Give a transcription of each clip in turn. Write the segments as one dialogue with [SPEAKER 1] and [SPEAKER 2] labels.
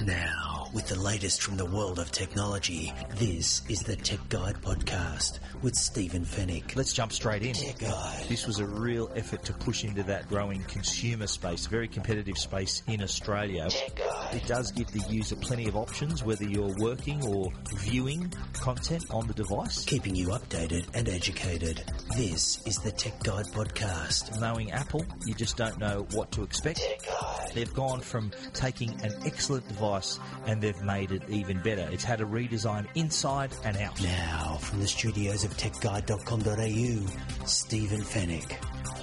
[SPEAKER 1] Now, with the latest from the world of technology, this is the Tech Guide Podcast with Stephen Fennick.
[SPEAKER 2] Let's jump straight in.
[SPEAKER 1] Tech Guide.
[SPEAKER 2] This was a real effort to push into that growing consumer space, very competitive space in Australia.
[SPEAKER 1] Tech Guide.
[SPEAKER 2] It does give the user plenty of options, whether you're working or viewing content on the device.
[SPEAKER 1] Keeping you updated and educated. This is the Tech Guide Podcast.
[SPEAKER 2] Knowing Apple, you just don't know what to expect.
[SPEAKER 1] Tech Guide.
[SPEAKER 2] They've gone from taking an excellent device and they've made it even better. It's had a redesign inside and out.
[SPEAKER 1] Now, from the studios of techguide.com.au, Stephen Fennick.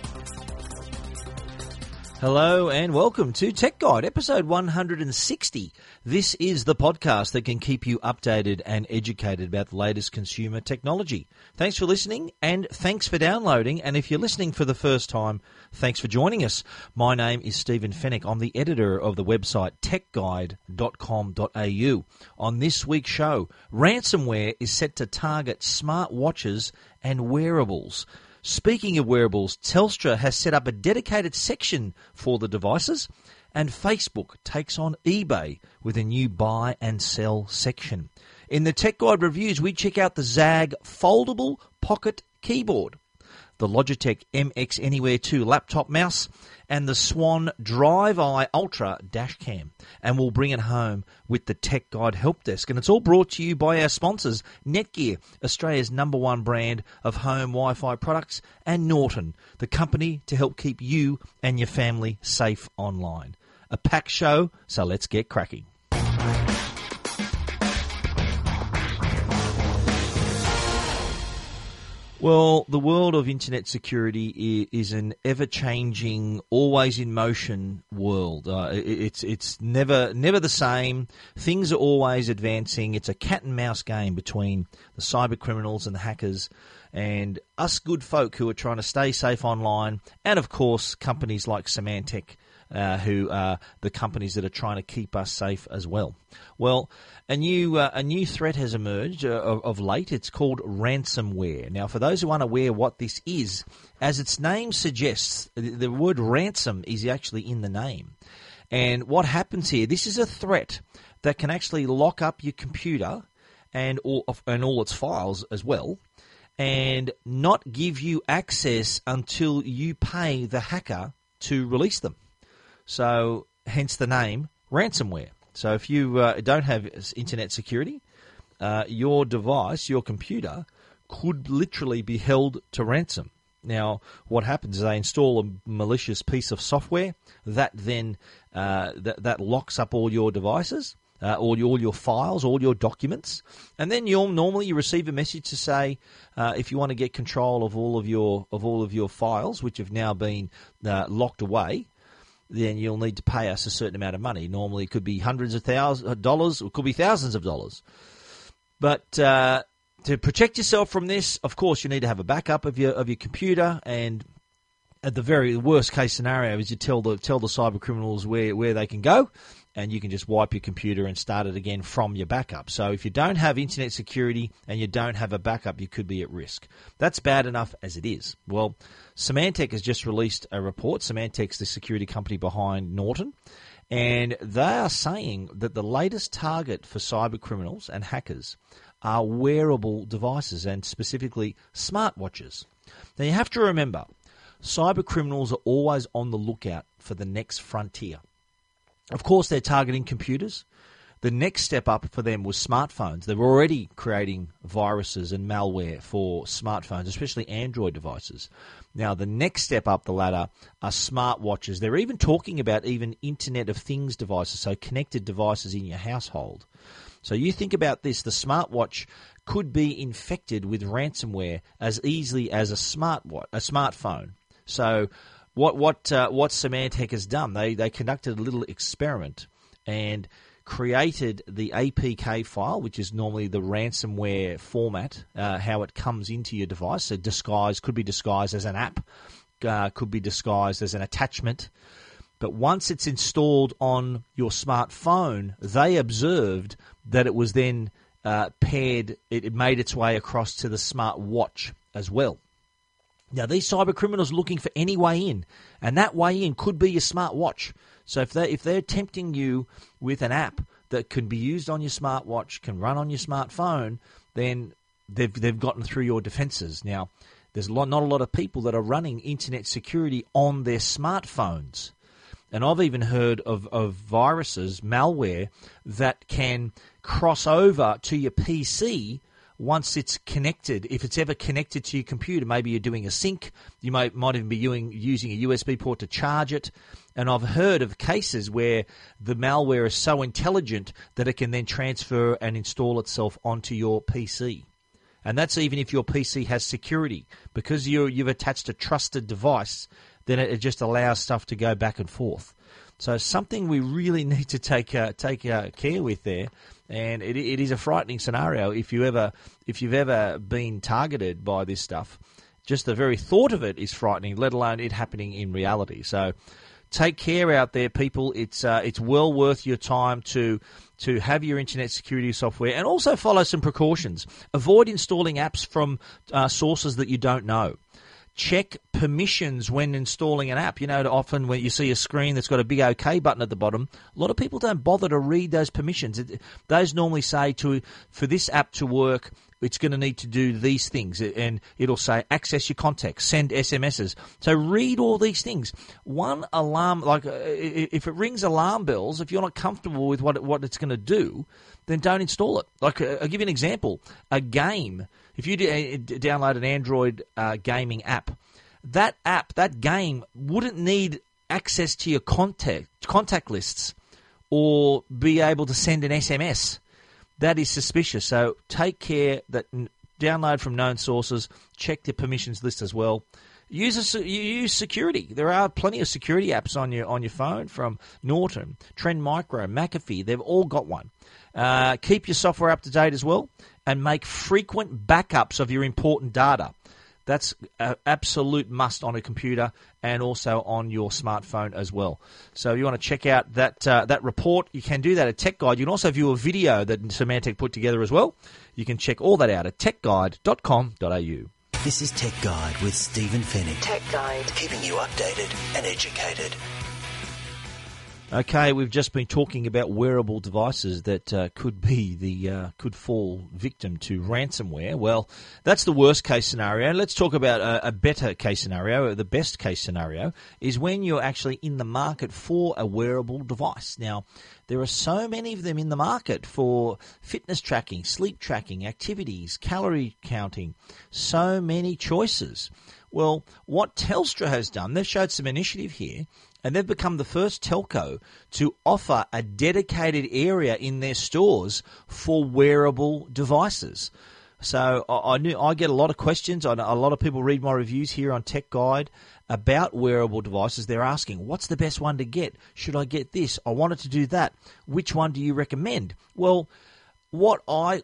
[SPEAKER 2] Hello and welcome to Tech Guide, episode 160. This is the podcast that can keep you updated and educated about the latest consumer technology. Thanks for listening and thanks for downloading. And if you're listening for the first time, thanks for joining us. My name is Stephen Fennick. I'm the editor of the website techguide.com.au. On this week's show, ransomware is set to target smartwatches and wearables. Speaking of wearables, Telstra has set up a dedicated section for the devices, and Facebook takes on eBay with a new buy and sell section. In the Tech Guide reviews, we check out the Zag Foldable Pocket Keyboard, the Logitech MX Anywhere 2 laptop mouse, and the Swan Drive Eye Ultra dash cam. And we'll bring it home with the Tech Guide Help Desk. And it's all brought to you by our sponsors, Netgear, Australia's #1 brand of home Wi-Fi products, and Norton, the company to help keep you and your family safe online. A packed show, so let's get cracking. Well, the world of internet security is an ever-changing, always-in-motion world. It's never the same. Things are always advancing. It's a cat-and-mouse game between the cyber criminals and the hackers and us good folk who are trying to stay safe online, and, of course, companies like Symantec, who are the companies that are trying to keep us safe as well. Well, a new threat has emerged of late. It's called ransomware. Now, for those who aren't aware what this is, as its name suggests, the word ransom is actually in the name. And what happens here, this is a threat that can actually lock up your computer and all its files as well, and not give you access until you pay the hacker to release them. So, hence the name ransomware. So, if you don't have internet security, your device, your computer, could literally be held to ransom. Now, what happens is they install a malicious piece of software that then that locks up all your devices, all your files, all your documents, and then you receive a message to say if you want to get control of all of your files, which have now been locked away, then you'll need to pay us a certain amount of money. Normally, it could be hundreds of thousands of dollars, or it could be thousands of dollars. But to protect yourself from this, of course, you need to have a backup of your computer. And at the very worst case scenario is you tell the cyber criminals where they can go, and you can just wipe your computer and start it again from your backup. So if you don't have internet security and you don't have a backup, you could be at risk. That's bad enough as it is. Well, Symantec has just released a report. Symantec's the security company behind Norton, and they are saying that the latest target for cyber criminals and hackers are wearable devices, and specifically smartwatches. Now you have to remember, cyber criminals are always on the lookout for the next frontier. Of course, they're targeting computers. The next step up for them was smartphones. They were already creating viruses and malware for smartphones, especially Android devices. Now, the next step up the ladder are smartwatches. They're even talking about even Internet of Things devices, so connected devices in your household. So you think about this, the smartwatch could be infected with ransomware as easily as a smartphone. So what Symantec has done, they conducted a little experiment and created the APK file, which is normally the ransomware format, how it comes into your device. So could be disguised as an app, could be disguised as an attachment. But once it's installed on your smartphone, they observed that it was then paired, it made its way across to the smartwatch as well. Now, these cyber criminals are looking for any way in, and that way in could be your smartwatch. So if they're tempting you with an app that can be used on your smartwatch, can run on your smartphone, then they've gotten through your defenses. Now, there's not a lot of people that are running internet security on their smartphones. And I've even heard of viruses, malware, that can cross over to your PC once it's connected. If it's ever connected to your computer, maybe you're doing a sync, you might even be using a USB port to charge it. And I've heard of cases where the malware is so intelligent that it can then transfer and install itself onto your PC. And that's even if your PC has security. Because you've attached a trusted device, then it just allows stuff to go back and forth. So something we really need to take care with there, and it is a frightening scenario if you've ever been targeted by this stuff. Just the very thought of it is frightening, let alone it happening in reality. So take care out there, people. It's well worth your time to have your internet security software, and also follow some precautions. Avoid installing apps from sources that you don't know. Check permissions when installing an app. You know, often when you see a screen that's got a big OK button at the bottom, a lot of people don't bother to read those permissions. Those normally say for this app to work, it's going to need to do these things, and it'll say access your contacts, send SMSs. So read all these things. One alarm, like if it rings alarm bells, if you're not comfortable with what it's going to do, then don't install it. Like I'll give you an example. A game. If you download an Android gaming app, that game wouldn't need access to your contact lists or be able to send an SMS. That is suspicious. So take care that download from known sources. Check the permissions list as well. Use security. There are plenty of security apps on your phone from Norton, Trend Micro, McAfee. They've all got one. Keep your software up to date as well, and make frequent backups of your important data. That's an absolute must on a computer and also on your smartphone as well. So if you want to check out that report, you can do that at Tech Guide. You can also view a video that Symantec put together as well. You can check all that out at techguide.com.au.
[SPEAKER 1] This is Tech Guide with Stephen Fennick.
[SPEAKER 3] Tech Guide.
[SPEAKER 1] Keeping you updated and educated.
[SPEAKER 2] Okay, we've just been talking about wearable devices that could fall victim to ransomware. Well, that's the worst case scenario. Let's talk about a better case scenario. The best case scenario is when you're actually in the market for a wearable device. Now, there are so many of them in the market for fitness tracking, sleep tracking, activities, calorie counting. So many choices. Well, what Telstra has done, they've showed some initiative here, and they've become the first telco to offer a dedicated area in their stores for wearable devices. So I get a lot of questions. A lot of people read my reviews here on Tech Guide about wearable devices. They're asking, what's the best one to get? Should I get this? I wanted to do that. Which one do you recommend? Well, what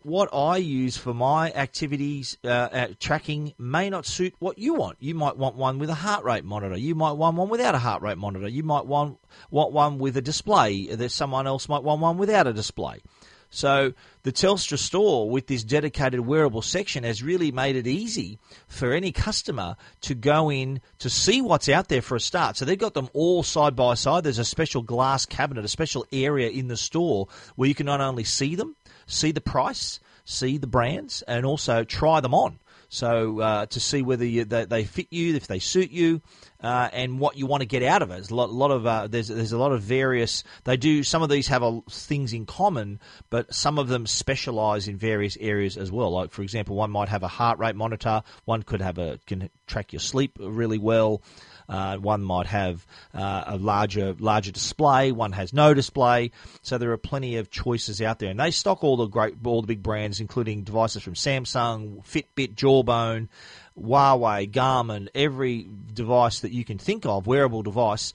[SPEAKER 2] I use for my activities tracking may not suit what you want. You might want one with a heart rate monitor. You might want one without a heart rate monitor. You might want one with a display. There's someone else might want one without a display. So the Telstra store with this dedicated wearable section has really made it easy for any customer to go in to see what's out there for a start. So they've got them all side by side. There's a special glass cabinet, a special area in the store where you can not only see them, see the price, see the brands, and also try them on. So to see whether they fit you, if they suit you, and what you want to get out of it. There's a lot of there's a lot of various. They do some of these have things in common, but some of them specialize in various areas as well. Like for example, one might have a heart rate monitor. One can track your sleep really well. One might have a larger display. One has no display. So there are plenty of choices out there, and they stock all the big brands, including devices from Samsung, Fitbit, Jawbone, Huawei, Garmin. Every device that you can think of, wearable device,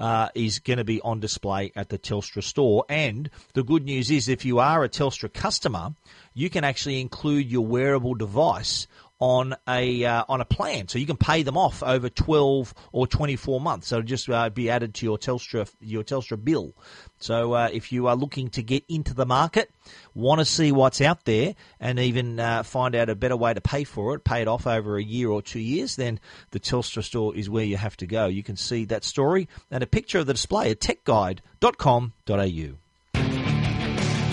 [SPEAKER 2] is going to be on display at the Telstra store. And the good news is, if you are a Telstra customer, you can actually include your wearable device on a plan, so you can pay them off over 12 or 24 months. So it'll just be added to your Telstra bill. So if you are looking to get into the market, want to see what's out there, and even find out a better way to pay for it, pay it off over a year or 2 years, then the Telstra store is where you have to go. You can see that story and a picture of the display at techguide.com.au.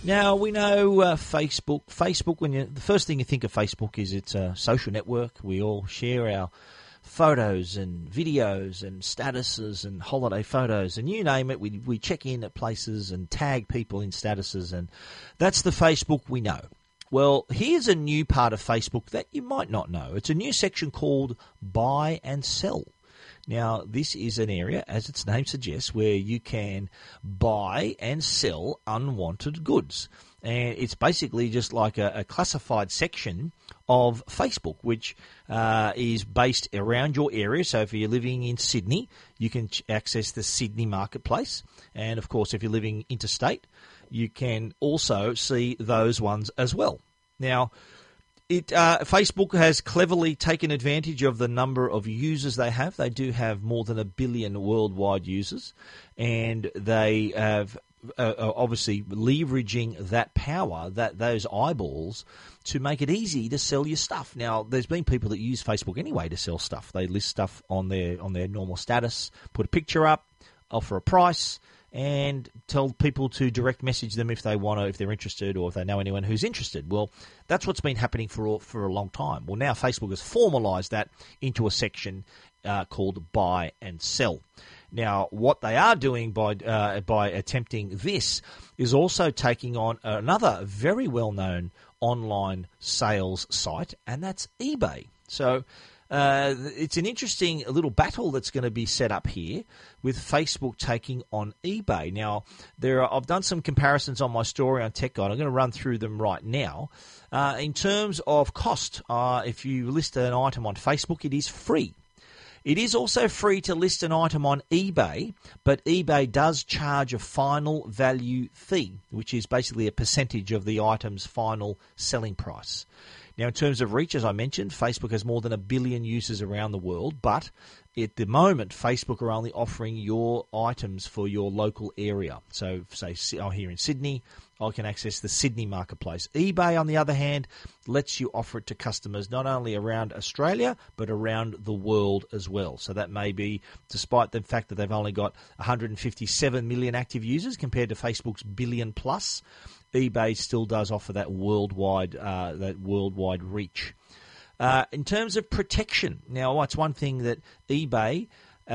[SPEAKER 2] Now, we know Facebook. Facebook, the first thing you think of Facebook is it's a social network. We all share our photos and videos and statuses and holiday photos and you name it. We check in at places and tag people in statuses, and that's the Facebook we know. Well, here's a new part of Facebook that you might not know. It's a new section called Buy and Sell. Now, this is an area, as its name suggests, where you can buy and sell unwanted goods. And it's basically just like a classified section of Facebook, which is based around your area. So if you're living in Sydney, you can access the Sydney marketplace. And, of course, if you're living interstate, you can also see those ones as well. Now, Facebook has cleverly taken advantage of the number of users they have. They do have more than 1 billion worldwide users, and they have obviously leveraging that power, those eyeballs, to make it easy to sell your stuff. Now, there's been people that use Facebook anyway to sell stuff. They list stuff on their normal status, put a picture up, offer a price, and tell people to direct message them if they want to, if they're interested, or if they know anyone who's interested. Well, that's what's been happening for a long time. Well, now Facebook has formalised that into a section called Buy and Sell. Now, what they are doing by attempting this is also taking on another very well-known online sales site, and that's eBay. So it's an interesting little battle that's going to be set up here with Facebook taking on eBay. Now, I've done some comparisons on my story on Tech Guide. I'm going to run through them right now. In terms of cost, if you list an item on Facebook, it is free. It is also free to list an item on eBay, but eBay does charge a final value fee, which is basically a percentage of the item's final selling price. Now, in terms of reach, as I mentioned, Facebook has more than 1 billion users around the world, but at the moment, Facebook are only offering your items for your local area. So, say, here in Sydney, I can access the Sydney marketplace. eBay, on the other hand, lets you offer it to customers not only around Australia, but around the world as well. So that may be, despite the fact that they've only got 157 million active users compared to Facebook's billion plus, eBay still does offer that worldwide reach. In terms of protection, now that's one thing that eBay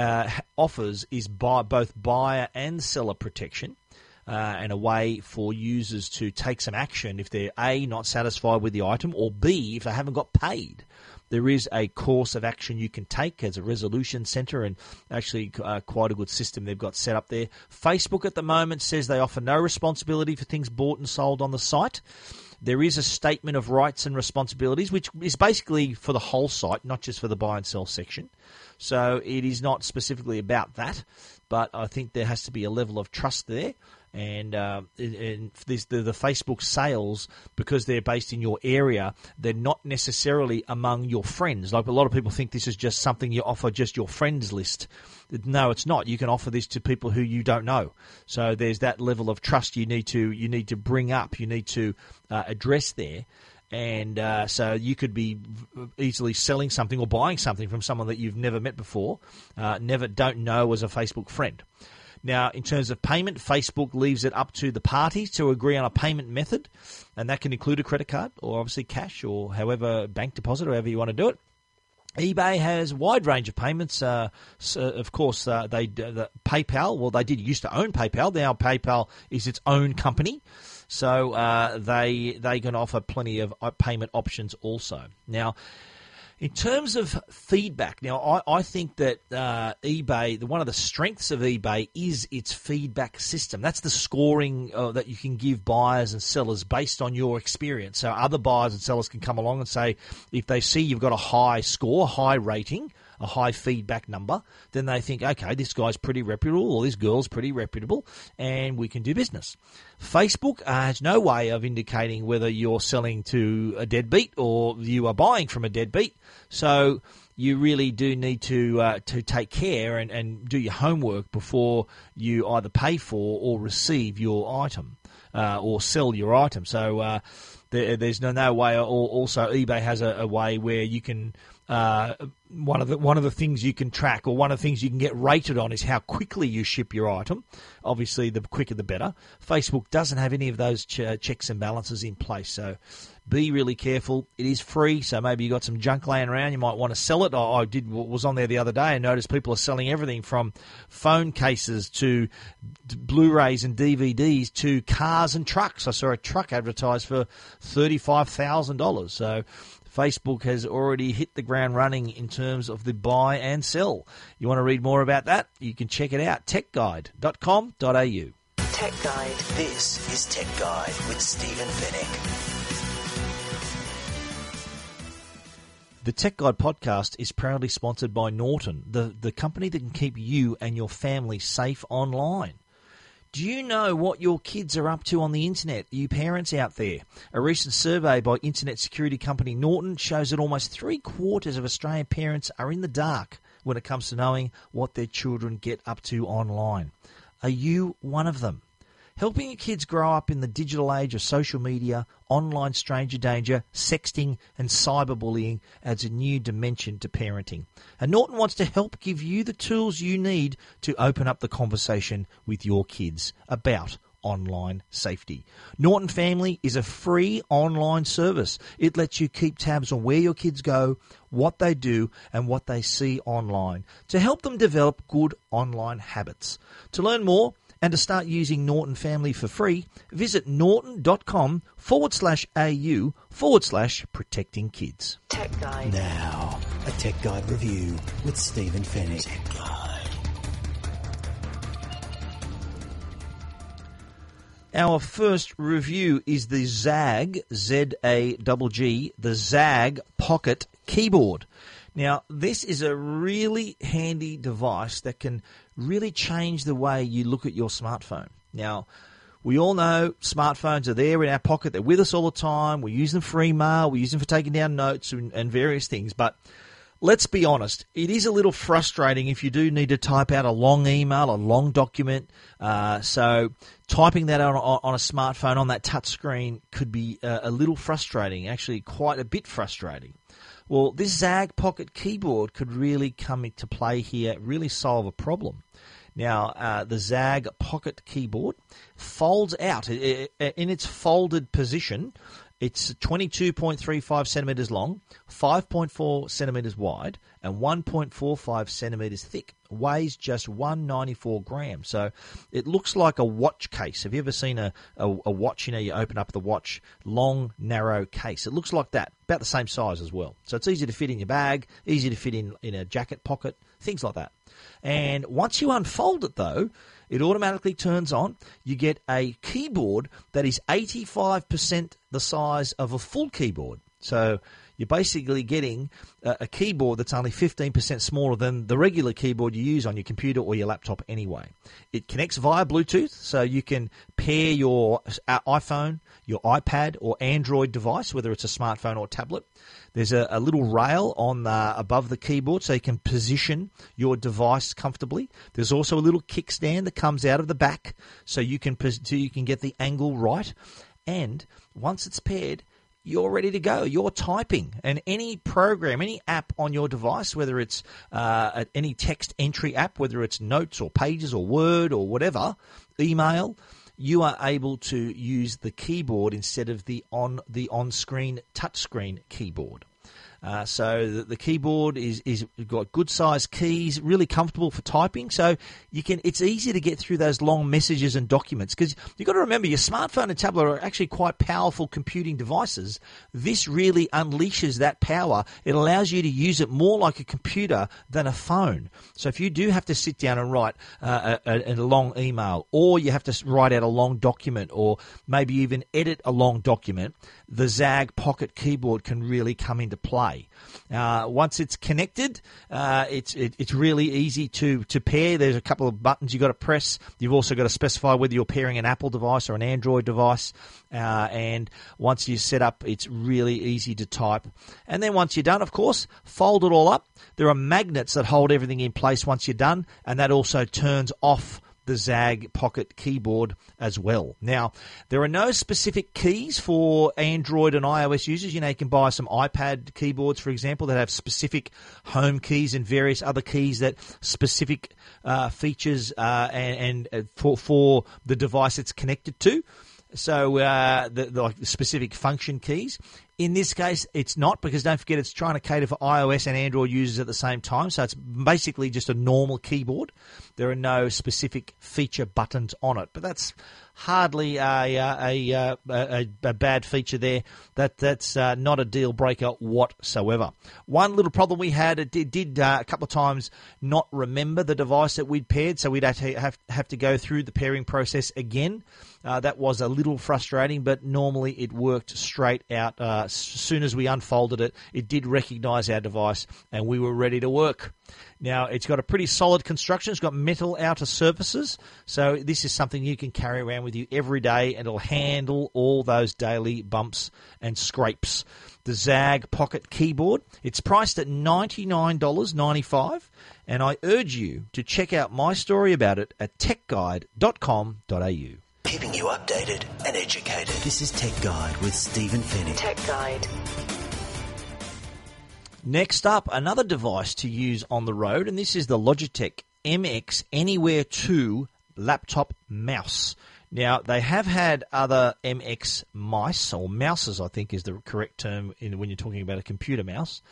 [SPEAKER 2] offers is both buyer and seller protection, and a way for users to take some action if they're A, not satisfied with the item, or B, if they haven't got paid. There is a course of action you can take as a resolution center, and actually quite a good system they've got set up there. Facebook at the moment says they offer no responsibility for things bought and sold on the site. There is a statement of rights and responsibilities, which is basically for the whole site, not just for the buy and sell section. So it is not specifically about that, but I think there has to be a level of trust there. And the Facebook sales, because they're based in your area, they're not necessarily among your friends. Like a lot of people think this is just something you offer just your friends list. No, it's not. You can offer this to people who you don't know. So there's that level of trust you need to bring up. You need to address there. And so you could be easily selling something or buying something from someone that you've never met before, don't know as a Facebook friend. Now, in terms of payment, Facebook leaves it up to the parties to agree on a payment method, and that can include a credit card or obviously cash or however, bank deposit, or however you want to do it. eBay has a wide range of payments. Of course, PayPal, well, they did used to own PayPal. Now PayPal is its own company. So they can offer plenty of payment options also. Now, in terms of feedback, now I think that eBay, one of the strengths of eBay is its feedback system. That's the scoring that you can give buyers and sellers based on your experience. So other buyers and sellers can come along and say, if they see you've got a high score, high rating, a high feedback number, then they think, okay, this guy's pretty reputable or this girl's pretty reputable and we can do business. Facebook has no way of indicating whether you're selling to a deadbeat or you are buying from a deadbeat. So you really do need to take care and do your homework before you either pay for or receive your item or sell your item. So there's no way. Also, eBay has a way where you can one of the things you can track, or one of the things you can get rated on, is how quickly you ship your item. Obviously, the quicker the better. Facebook doesn't have any of those checks and balances in place, so be really careful. It is free, so maybe you got some junk laying around. You might want to sell it. I was on there the other day and noticed people are selling everything from phone cases to Blu-rays and DVDs to cars and trucks. I saw a truck advertised for $35,000. So Facebook has already hit the ground running in terms of the buy and sell. You want to read more about that? You can check it out, techguide.com.au.
[SPEAKER 1] Tech Guide. This is Tech Guide with Stephen Fennick.
[SPEAKER 2] The Tech Guide podcast is proudly sponsored by Norton, the company that can keep you and your family safe online. Do you know what your kids are up to on the internet, you parents out there? A recent survey by internet security company Norton shows that almost 3/4 of Australian parents are in the dark when it comes to knowing what their children get up to online. Are you one of them? Helping your kids grow up in the digital age of social media, online stranger danger, sexting and cyberbullying adds a new dimension to parenting. And Norton wants to help give you the tools you need to open up the conversation with your kids about online safety. Norton Family is a free online service. It lets you keep tabs on where your kids go, what they do, and what they see online to help them develop good online habits. To learn more, and to start using Norton Family for free, visit norton.com/au/protecting kids.
[SPEAKER 1] Tech Guide. Now, a Tech Guide review with Stephen Fennick. Tech Guide.
[SPEAKER 2] Our first review is the ZAGG, Z-A-G-G, the ZAGG Pocket Keyboard. Now, this is a really handy device that can really change the way you look at your smartphone. Now, we all know smartphones are there in our pocket. They're with us all the time. We use them for email. We use them for taking down notes and various things. But let's be honest, it is a little frustrating if you do need to type out a long email, a long document. So typing that out on a smartphone on that touch screen could be a little frustrating, actually quite a bit frustrating. Well, this ZAGG Pocket Keyboard could really come into play here, really solve a problem. Now, the ZAGG Pocket Keyboard folds out in its folded position. It's 22.35 centimetres long, 5.4 centimetres wide, and 1.45 centimetres thick. Weighs just 194 grams. So it looks like a watch case. Have you ever seen a watch? You know, you open up the watch, long, narrow case. It looks like that, about the same size as well. So it's easy to fit in your bag, easy to fit in a jacket pocket, things like that. And once you unfold it, though, it automatically turns on. You get a keyboard that is 85% the size of a full keyboard. So you're basically getting a keyboard that's only 15% smaller than the regular keyboard you use on your computer or your laptop anyway. It connects via Bluetooth, so you can pair your iPhone, your iPad, or Android device, whether it's a smartphone or tablet. There's a little rail on above the keyboard so you can position your device comfortably. There's also a little kickstand that comes out of the back so you can get the angle right. And once it's paired, you're ready to go. You're typing. And any program, any app on your device, whether it's any text entry app, whether it's Notes or Pages or Word or whatever, email, you are able to use the keyboard instead of the on-screen touchscreen keyboard. So the keyboard is got good sized keys, really comfortable for typing. So it's easy to get through those long messages and documents, because you've got to remember your smartphone and tablet are actually quite powerful computing devices. This really unleashes that power. It allows you to use it more like a computer than a phone. So if you do have to sit down and write a long email, or you have to write out a long document, or maybe even edit a long document, the ZAGG Pocket Keyboard can really come into play. Once it's connected, it's really easy to pair. There's a couple of buttons you've got to press. You've also got to specify whether you're pairing an Apple device or an Android device. And once you set up, it's really easy to type. And then once you're done, of course, fold it all up. There are magnets that hold everything in place once you're done, and that also turns off the Zag Pocket keyboard as well. Now, there are no specific keys for Android and iOS users. You can buy some iPad keyboards, for example, that have specific home keys and various other keys that specific features and for the device it's connected to. So the specific function keys. In this case, it's not, because don't forget it's trying to cater for iOS and Android users at the same time. So it's basically just a normal keyboard. There are no specific feature buttons on it, but that's hardly a bad feature there. That's not a deal breaker whatsoever. One little problem we had, it did a couple of times not remember the device that we'd paired, so we'd have to go through the pairing process again. That was a little frustrating, but normally it worked straight out. As soon as we unfolded it, it did recognize our device, and we were ready to work. Now, it's got a pretty solid construction. It's got metal outer surfaces, so this is something you can carry around with you every day, and it'll handle all those daily bumps and scrapes. The Zag Pocket keyboard, it's priced at $99.95, and I urge you to check out my story about it at techguide.com.au.
[SPEAKER 1] Keeping you updated and educated. This is Tech Guide with Stephen Fennick.
[SPEAKER 3] Tech Guide.
[SPEAKER 2] Next up, another device to use on the road, and this is the Logitech MX Anywhere 2 laptop mouse. Now, they have had other MX mice, or mouses I think is the correct term when you're talking about a computer mouse.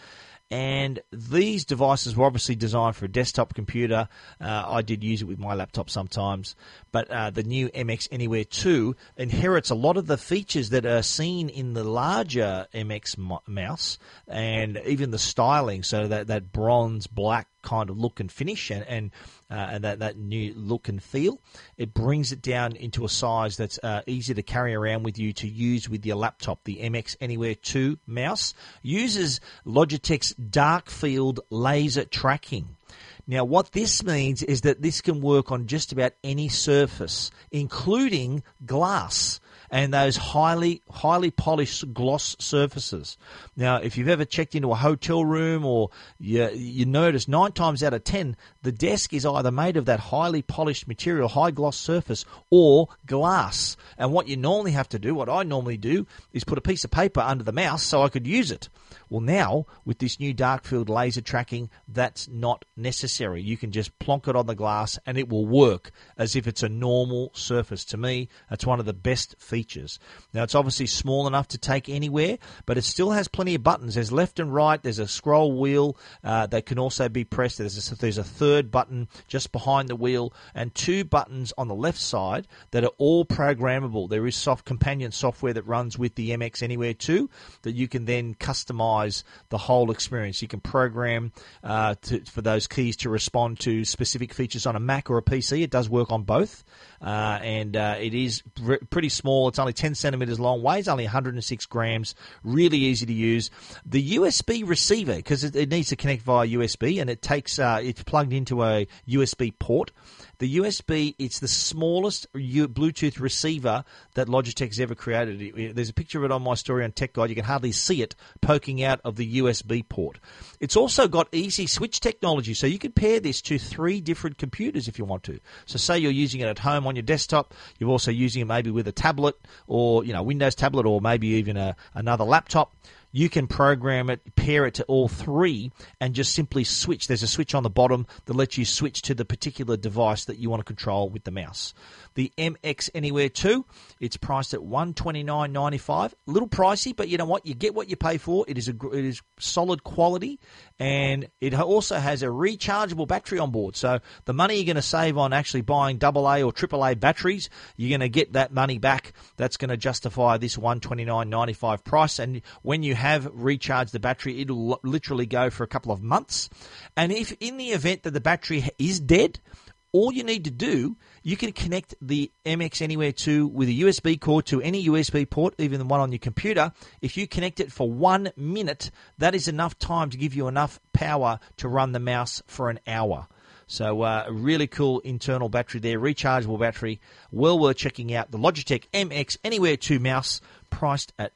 [SPEAKER 2] And these devices were obviously designed for a desktop computer. I did use it with my laptop sometimes. But the new MX Anywhere 2 inherits a lot of the features that are seen in the larger MX mouse, and even the styling, so that bronze black kind of look and finish, and that new look and feel. It brings it down into a size that's easy to carry around with you to use with your laptop. The MX Anywhere 2 mouse uses Logitech's dark field laser tracking. Now, what this means is that this can work on just about any surface, including glass and those highly polished gloss surfaces. Now, if you've ever checked into a hotel room, or you notice 9 times out of 10, the desk is either made of that highly polished material, high gloss surface, or glass. And what you normally have to do, what I normally do, is put a piece of paper under the mouse so I could use it. Well, now, with this new dark field laser tracking, that's not necessary. You can just plonk it on the glass and it will work as if it's a normal surface. To me, that's one of the best features. Now, it's obviously small enough to take anywhere, but it still has plenty of buttons. There's left and right. There's a scroll wheel that can also be pressed. There's a third button just behind the wheel, and 2 buttons on the left side that are all programmable. There is companion software that runs with the MX Anywhere 2 that you can then customize the whole experience. You can program for those keys to respond to specific features on a Mac or a PC. It does work on both, and it is pretty small. It's only 10 centimeters long, weighs only 106 grams, really easy to use. The USB receiver, because it needs to connect via USB, and it's plugged into a USB port. The USB, it's the smallest Bluetooth receiver that Logitech's ever created. There's a picture of it on my story on Tech Guide. You can hardly see it poking out of the USB port. It's also got easy switch technology, so you can pair this to 3 different computers if you want to. So say you're using it at home on your desktop, you're also using it maybe with a tablet, or Windows tablet, or maybe even another laptop. You can program it, pair it to all 3, and just simply switch. There's a switch on the bottom that lets you switch to the particular device that you want to control with the mouse. The MX Anywhere 2, it's priced at $129.95. A little pricey, but you know what? You get what you pay for. It is solid quality, and it also has a rechargeable battery on board. So the money you're going to save on actually buying AA or AAA batteries, you're going to get that money back. That's going to justify this $129.95 price. And when you have recharged the battery, it'll literally go for a couple of months. And if in the event that the battery is dead, all you need to do, you can connect the MX Anywhere 2 with a USB cord to any USB port, even the one on your computer. If you connect it for 1 minute, that is enough time to give you enough power to run the mouse for an hour. So a really cool internal battery there, rechargeable battery. Well worth checking out. The Logitech MX Anywhere 2 mouse, priced at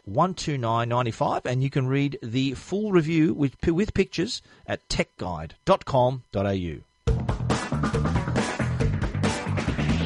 [SPEAKER 2] $129.95, and you can read the full review with pictures at techguide.com.au.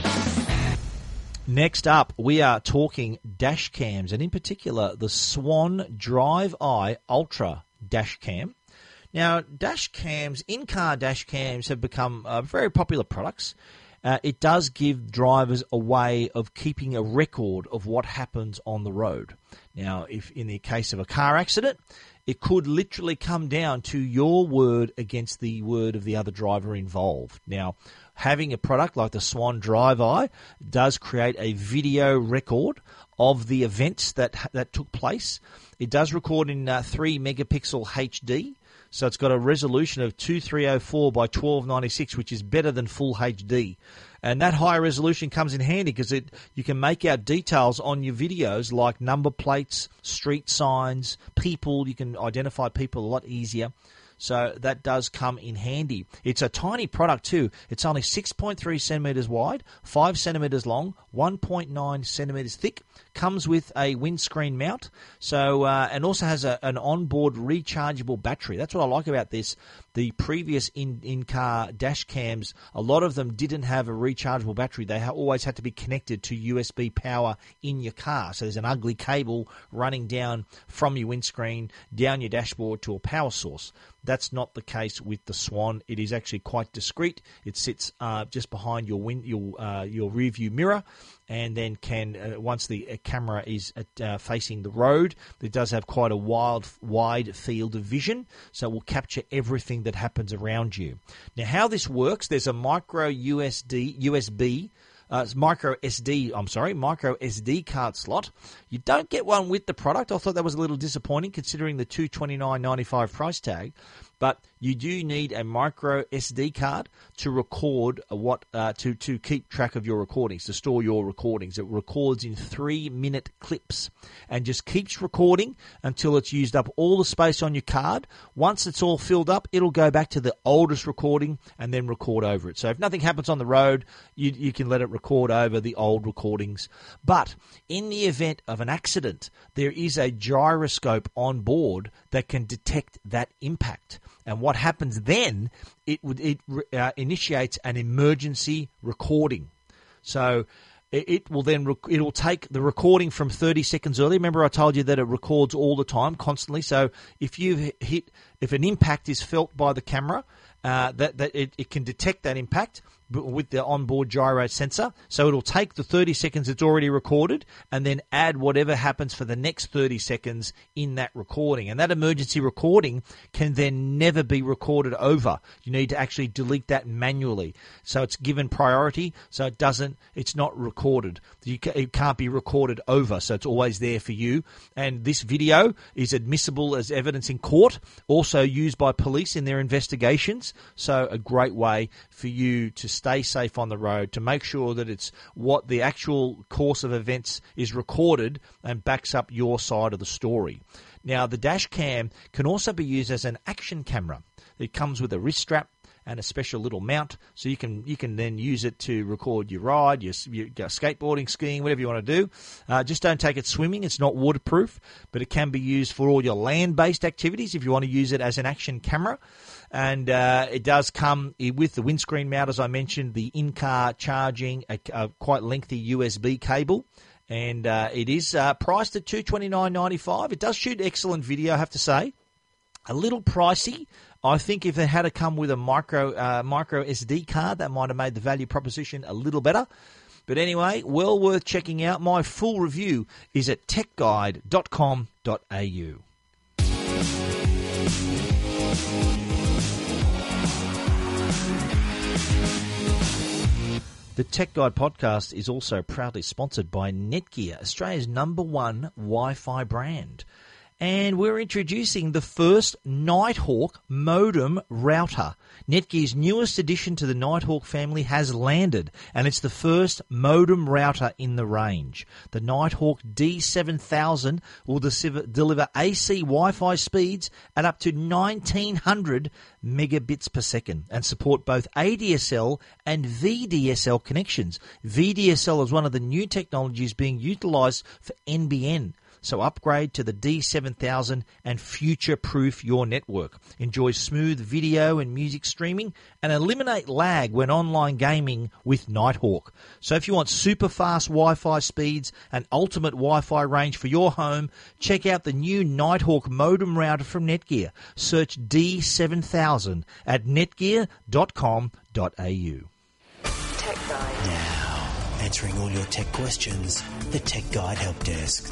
[SPEAKER 2] Next up, we are talking dash cams, and in particular, the Swan Drive Eye Ultra dash cam. Now, dash cams, in-car dash cams have become very popular products. It does give drivers a way of keeping a record of what happens on the road. Now, if in the case of a car accident, it could literally come down to your word against the word of the other driver involved. Now, having a product like the Swan Drive Eye does create a video record of the events that took place. It does record in 3 megapixel HD. So it's got a resolution of 2304 by 1296, which is better than full HD. And that high resolution comes in handy because you can make out details on your videos like number plates, street signs, people. You can identify people a lot easier. So that does come in handy. It's a tiny product too. It's only 6.3 centimeters wide, 5 centimeters long, 1.9 centimeters thick. Comes with a windscreen mount, so and also has an onboard rechargeable battery. That's what I like about this. The previous in-car dash cams, a lot of them didn't have a rechargeable battery. They always had to be connected to USB power in your car. So there's an ugly cable running down from your windscreen, down your dashboard to a power source. That's not the case with the Swan. It is actually quite discreet. It sits just behind your rear view mirror, and then once the camera is facing the road, it does have quite a wide field of vision, so it will capture everything that happens around you. Now, how this works, there's a micro SD card slot. You don't get one with the product. I thought that was a little disappointing considering the $229.95 price tag. But you do need a micro SD card to record to keep track of your recordings, to store your recordings. It records in 3-minute clips and just keeps recording until it's used up all the space on your card. Once it's all filled up, it'll go back to the oldest recording and then record over it. So if nothing happens on the road, you can let it record over the old recordings. But in the event of an accident, there is a gyroscope on board that can detect that impact. And what happens then, it initiates an emergency recording. So it will take the recording from 30 seconds earlier. Remember I told you that it records all the time, constantly. So if an impact is felt by the camera, it can detect that impact with the onboard gyro sensor. So it'll take the 30 seconds it's already recorded and then add whatever happens for the next 30 seconds in that recording. And that emergency recording can then never be recorded over. You need to actually delete that manually. So it's given priority, so it's not recorded. It can't be recorded over, so it's always there for you. And this video is admissible as evidence in court, also used by police in their investigations. So a great way for you to stay safe on the road, to make sure that it's what the actual course of events is recorded and backs up your side of the story. Now, the dash cam can also be used as an action camera. It comes with a wrist strap and a special little mount, so you can then use it to record your ride, your skateboarding, skiing, whatever you want to do. Just don't take it swimming. It's not waterproof, but it can be used for all your land-based activities if you want to use it as an action camera. And it does come with the windscreen mount, as I mentioned, the in-car charging, a quite lengthy USB cable. And it is priced at $229.95. It does shoot excellent video, I have to say. A little pricey. I think if it had to come with a micro SD card, that might have made the value proposition a little better. But anyway, well worth checking out. My full review is at techguide.com.au. The Tech Guide podcast is also proudly sponsored by Netgear, Australia's #1 Wi-Fi brand. And we're introducing the first Nighthawk modem router. Netgear's newest addition to the Nighthawk family has landed, and it's the first modem router in the range. The Nighthawk D7000 will deliver AC Wi-Fi speeds at up to 1900 megabits per second and support both ADSL and VDSL connections. VDSL is one of the new technologies being utilized for NBN. So upgrade to the D7000 and future-proof your network. Enjoy smooth video and music streaming and eliminate lag when online gaming with Nighthawk. So if you want super fast Wi-Fi speeds and ultimate Wi-Fi range for your home, check out the new Nighthawk modem router from Netgear. Search D7000 at netgear.com.au.
[SPEAKER 3] Tech Guide.
[SPEAKER 1] Now, answering all your tech questions, the Tech Guide Help Desk.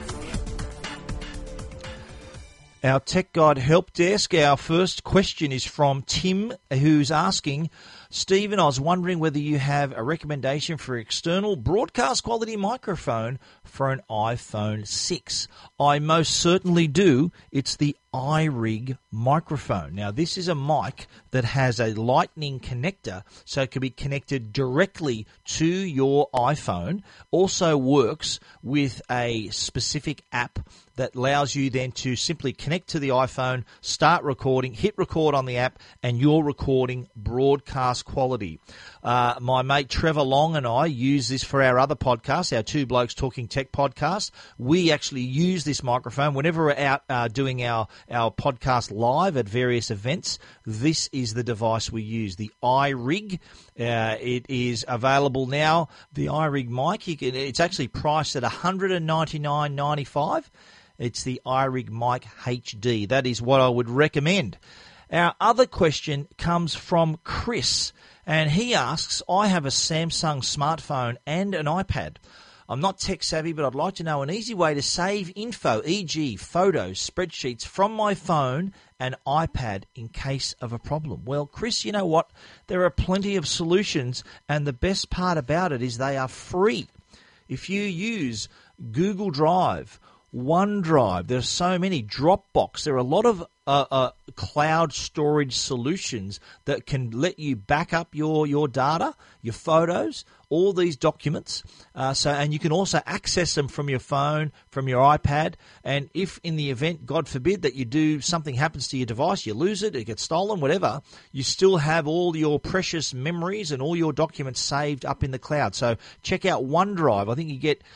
[SPEAKER 2] Our Tech Guide Help Desk, our first question is from Tim, who's asking, Stephen, I was wondering whether you have a recommendation for external broadcast quality microphone for an iPhone 6. I most certainly do. It's the iRig microphone. Now, this is a mic that has a lightning connector, so it can be connected directly to your iPhone. Also works with a specific app that allows you then to simply connect to the iPhone, start recording, hit record on the app, and you're recording broadcast quality. My mate Trevor Long and I use this for our other podcast, our Two Blokes Talking Tech podcast. We actually use this microphone whenever we're out doing our podcast live at various events. This is the device we use, the iRig. It is available now. The iRig mic, it's actually priced at $199.95. It's the iRig Mic HD. That is what I would recommend. Our other question comes from Chris, and he asks, I have a Samsung smartphone and an iPad. I'm not tech savvy, but I'd like to know an easy way to save info, e.g. photos, spreadsheets from my phone and iPad in case of a problem. Well, Chris, you know what? There are plenty of solutions, and the best part about it is they are free. If you use Google Drive, OneDrive, there's so many, Dropbox, there are a lot of cloud storage solutions that can let you back up your data, your photos, all these documents. And you can also access them from your phone, from your iPad. And if in the event, God forbid, that you do something happens to your device, you lose it, it gets stolen, whatever, you still have all your precious memories and all your documents saved up in the cloud. So check out OneDrive. I think you get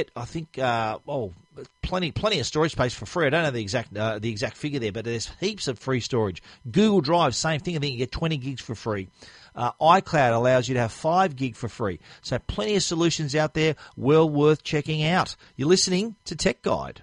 [SPEAKER 2] plenty of storage space for free. I don't know the exact figure there, but there's heaps of free storage. Google Drive, same thing. I think you get 20 gigs for free. iCloud allows you to have 5 gig for free. So plenty of solutions out there, well worth checking out. You're listening to Tech Guide.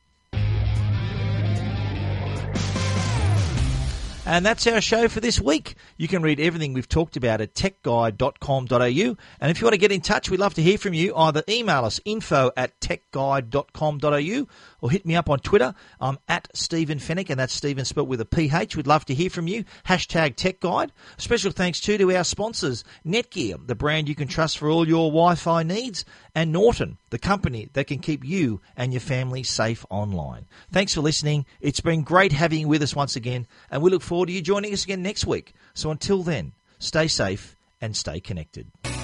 [SPEAKER 2] And that's our show for this week. You can read everything we've talked about at techguide.com.au. And if you want to get in touch, we'd love to hear from you. Either email us info@techguide.com.au or hit me up on Twitter. I'm at Stephen Fennick, and that's Stephen spelt with a PH. We'd love to hear from you. #TechGuide. Special thanks to our sponsors, Netgear, the brand you can trust for all your Wi-Fi needs, and Norton, the company that can keep you and your family safe online. Thanks for listening. It's been great having you with us once again, and we look forward to you joining us again next week. So until then, stay safe and stay connected.